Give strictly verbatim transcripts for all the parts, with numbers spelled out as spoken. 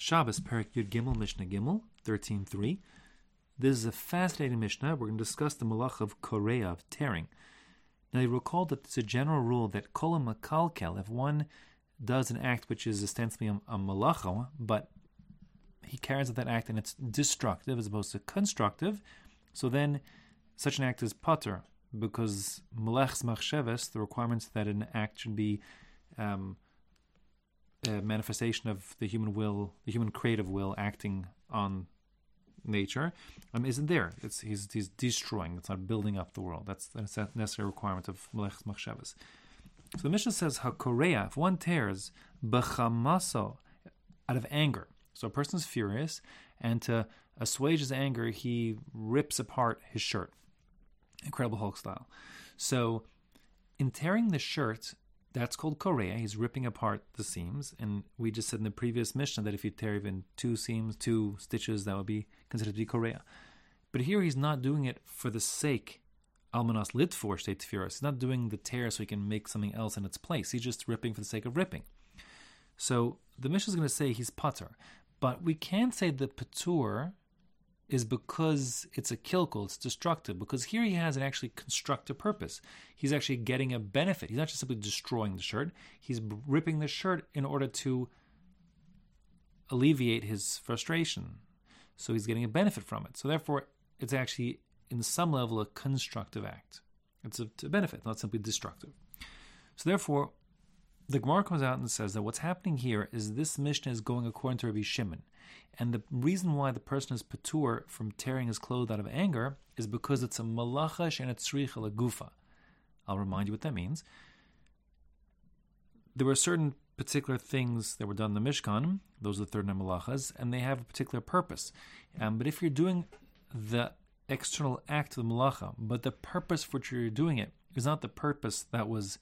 Shabbos, Perek Yud Gimel, Mishnah Gimel, thirteen three. This is a fascinating Mishnah. We're going to discuss the malach of korea, of tearing. Now, you recall that it's a general rule that kol makalkel, if one does an act which is ostensibly a, a malacha, but he carries out that act and it's destructive as opposed to constructive, so then such an act is pater, because melech's machsheves, the requirements that an act should be um, a manifestation of the human will, the human creative will acting on nature, um, isn't there. It's he's he's destroying. It's not building up the world. That's that's a necessary requirement of melech's machsheves. So the Mishnah says, "Hakorea, if one tears b'chamaso, out of anger." So a person's furious, and to assuage his anger, he rips apart his shirt. Incredible Hulk style. So in tearing the shirt, that's called korea. He's ripping apart the seams. And we just said in the previous Mishnah that if you tear even two seams, two stitches, that would be considered to be korea. But here he's not doing it for the sake, almanas litfor state tefiros. He's not doing the tear so he can make something else in its place. He's just ripping for the sake of ripping. So the Mishnah is going to say he's pater. But we can't say the patur is because it's a kilkul, it's destructive, because here he has an actually constructive purpose. He's actually getting a benefit. He's not just simply destroying the shirt. He's ripping the shirt in order to alleviate his frustration. So he's getting a benefit from it. So therefore, it's actually, in some level, a constructive act. It's a, a benefit, not simply destructive. So therefore, the Gemara comes out and says that what's happening here is this Mishnah is going according to Rabbi Shimon. And the reason why the person is patur from tearing his clothes out of anger is because it's a malacha she'eina tzricha legufa. I'll remind you what that means. There were certain particular things that were done in the Mishkan, those are the thirty-nine malachas, and they have a particular purpose. Um, but if you're doing the external act of the malacha, but the purpose for which you're doing it is not the purpose that was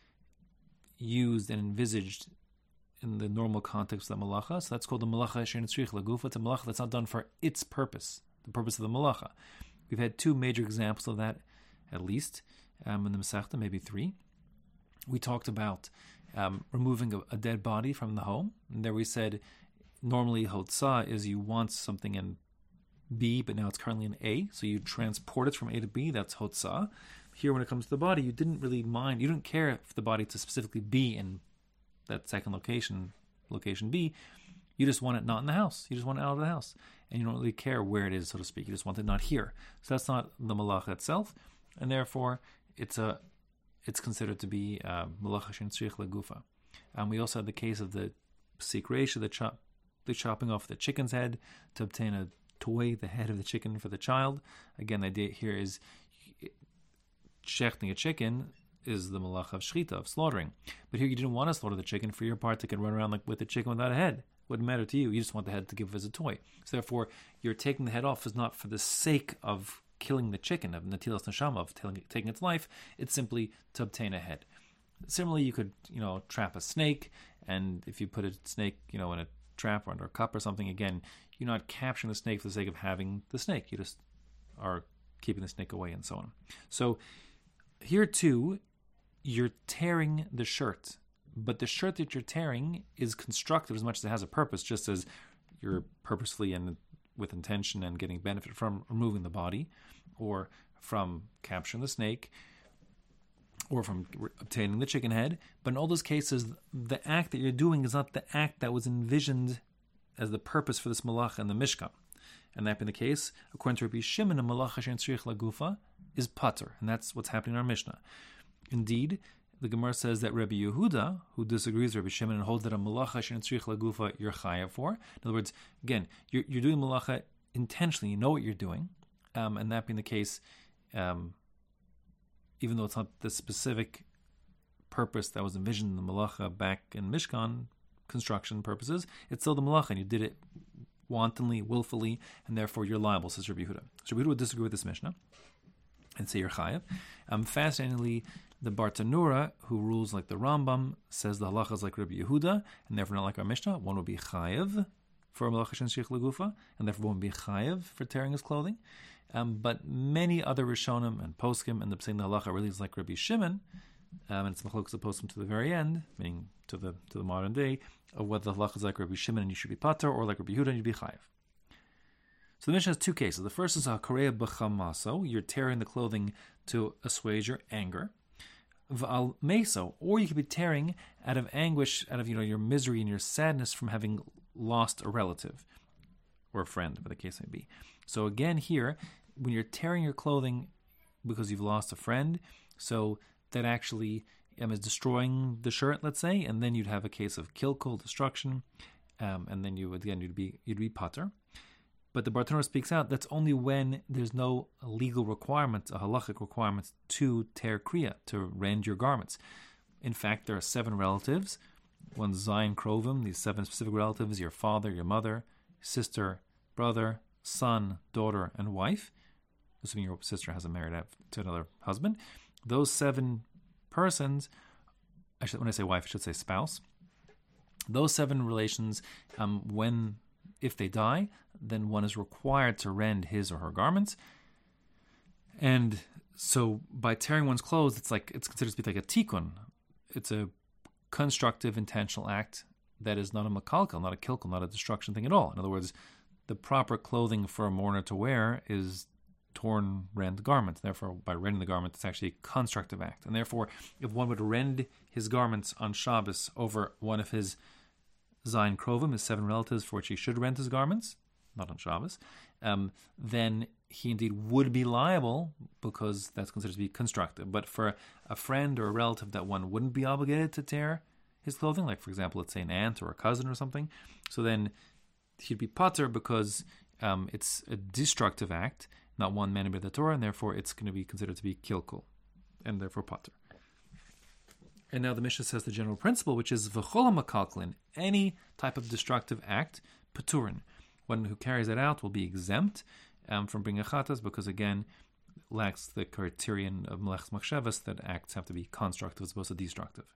used and envisaged in the normal context of the malacha, so that's called the malacha she'eina tzricha legufa. It's a malacha that's not done for its purpose, the purpose of the malacha. We've had two major examples of that, at least, um, in the Masechta, maybe three. We talked about um, removing a, a dead body from the home, and there we said normally hotzah is you want something in B, but now it's currently in A, so you transport it from A to B, that's hotzah. Here, when it comes to the body, you didn't really mind, you didn't care if the body to specifically be in that second location, location B, you just want it not in the house. You just want it out of the house. And you don't really care where it is, so to speak. You just want it not here. So that's not the malacha itself, and therefore it's a it's considered to be malacha she'eina tzricha legufa. And we also had the case of the psik reisha, the chop, the chopping off the chicken's head to obtain a toy, the head of the chicken for the child. Again, the idea here is shechting a chicken is the malacha of shechita, of slaughtering. But here you didn't want to slaughter the chicken. For your part, to can run around like with the chicken without a head. Wouldn't matter to you. You just want the head to give as a toy. So therefore, you're taking the head off is not for the sake of killing the chicken, of natilas neshama, of taking its life. It's simply to obtain a head. Similarly, you could, you know, trap a snake, and if you put a snake, you know, in a trap or under a cup or something, again, you're not capturing the snake for the sake of having the snake. You just are keeping the snake away and so on. So here too, you're tearing the shirt, but the shirt that you're tearing is constructive as much as it has a purpose, just as you're purposefully and with intention and getting benefit from removing the body, or from capturing the snake, or from re- obtaining the chicken head. But in all those cases, the act that you're doing is not the act that was envisioned as the purpose for this malacha in the Mishkan. And that being the case, according to Rabbi Shimon, a malacha she'eina tzricha legufa is pater, and that's what's happening in our Mishnah. Indeed, the Gemara says that Rabbi Yehuda, who disagrees with Rabbi Shimon and holds that a malacha she'eina tzricha legufa you're chayav for. In other words, again, you're, you're doing malacha intentionally. You know what you're doing, um, and that being the case, um, even though it's not the specific purpose that was envisioned in the malacha back in Mishkan construction purposes, it's still the malacha, and you did it wantonly, willfully, and therefore you're liable, says Rabbi Yehuda. So Rabbi Yehuda would disagree with this Mishnah and say you're chayav. Um, fascinatingly, the Bartanura, who rules like the Rambam, says the halacha is like Rabbi Yehuda, and therefore not like our Mishnah. One would be chayav for malacha she'eina tzricha legufa, and therefore one would be chayav for tearing his clothing. Um, but many other Rishonim and Poskim end up saying the halacha really is like Rabbi Shimon, Um, and it's machlokes opposed to the very end, meaning to the to the modern day, of whether the halacha is like Rabbi Shimon and you should be pater, or like Rabbi Yehuda and you should be chayiv. So the Mishnah has two cases. The first is hakorea b'chamaso, you're tearing the clothing to assuage your anger. V'al meso, or you could be tearing out of anguish, out of you know your misery and your sadness from having lost a relative or a friend, whatever the case may be. So again here, when you're tearing your clothing because you've lost a friend, so that actually um, is destroying the shirt, let's say, and then you'd have a case of kilkul, destruction, um, and then you would again you'd be you'd be pater. But the Bartanura speaks out that's only when there's no legal requirement, a halachic requirement to tear kriya, to rend your garments. In fact, there are seven relatives. One Zayin Krovim, these seven specific relatives: your father, your mother, sister, brother, son, daughter, and wife. Assuming your sister hasn't married out to another husband. Those seven persons, I should, when I say wife, I should say spouse. Those seven relations, um, when if they die, then one is required to rend his or her garments. And so by tearing one's clothes, it's like it's considered to be like a tikkun. It's a constructive, intentional act that is not a makalkal, not a kilkal, not a destruction thing at all. In other words, the proper clothing for a mourner to wear is torn, rend garments. Therefore, by rending the garment, it's actually a constructive act. And therefore, if one would rend his garments on Shabbos over one of his Zayin Krovim, his seven relatives for which he should rend his garments, not on Shabbos, um, then he indeed would be liable because that's considered to be constructive. But for a friend or a relative that one wouldn't be obligated to tear his clothing, like for example, let's say an aunt or a cousin or something, so then he'd be pater because um, it's a destructive act, not one mandated by the Torah, and therefore it's going to be considered to be kilkul, and therefore pater. And now the Mishnah says the general principle, which is v'chol makalklin, any type of destructive act, paturin. One who carries it out will be exempt um, from bringing chatas because, again, lacks the criterion of melechas machshavas that acts have to be constructive as opposed to destructive.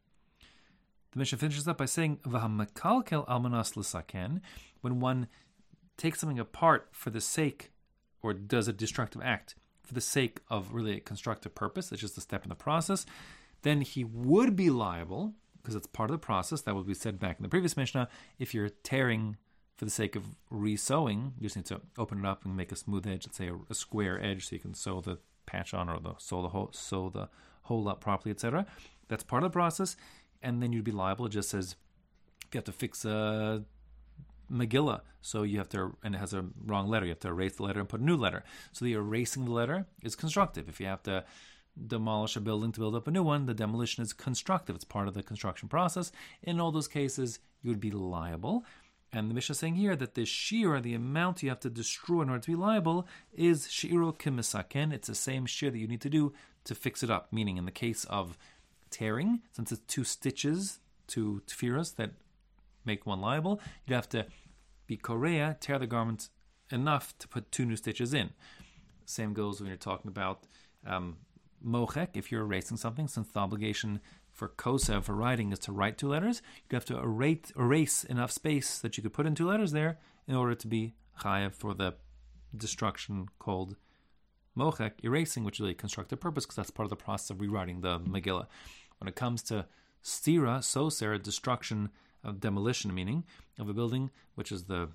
The Mishnah finishes up by saying v'hamakalkel almanas l'saken, when one takes something apart for the sake, or does a destructive act for the sake of really a constructive purpose, it's just a step in the process, then he would be liable, because it's part of the process. That would be said back in the previous Mishnah. If you're tearing for the sake of re-sewing, you just need to open it up and make a smooth edge, let's say a, a square edge, so you can sew the patch on or the sew the hole, sew the hole up properly, et cetera. That's part of the process, and then you'd be liable. It just says you have to fix a Megillah, so you have to, and it has a wrong letter, you have to erase the letter and put a new letter. So the erasing the letter is constructive. If you have to demolish a building to build up a new one, the demolition is constructive. It's part of the construction process. In all those cases, you would be liable. And the Mishnah is saying here that the shear, the amount you have to destroy in order to be liable, is she'iro kimisaken. It's the same shear that you need to do to fix it up. Meaning, in the case of tearing, since it's two stitches, two tfiras that make one liable, you'd have to be korea, tear the garment enough to put two new stitches in. Same goes when you're talking about um, mochek, if you're erasing something, since the obligation for kosev, for writing, is to write two letters, you have to erase, erase enough space that you could put in two letters there in order to be chayav for the destruction called mochek, erasing, which is really a constructive purpose, because that's part of the process of rewriting the Megillah. When it comes to stira, soser, destruction, of demolition, meaning of a building, which is the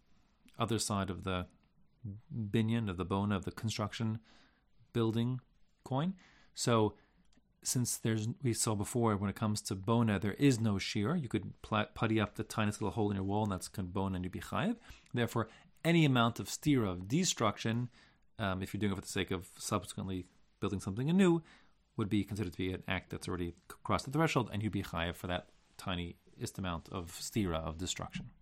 other side of the binyan, of the bona, of the construction building coin. So since there's, we saw before, when it comes to bona, there is no shear. You could pl- putty up the tiniest little hole in your wall, and that's bona and you'd be chayiv. Therefore, any amount of stira, of destruction, um, if you're doing it for the sake of subsequently building something anew, would be considered to be an act that's already crossed the threshold, and you'd be chayiv for that tiny amount of stira, of destruction.